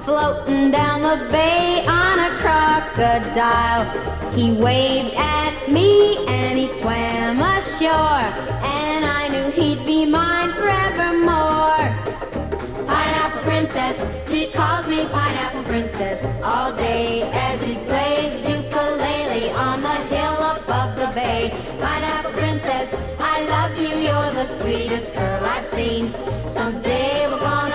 floating down the bay on a crocodile. He waved at me and he swam ashore, and I knew he'd be mine forevermore. Pineapple Princess, he calls me Pineapple Princess all day as he plays ukulele on the hill above the bay. Pineapple Princess, I love you, you're the sweetest girl I've seen. Someday we're gonna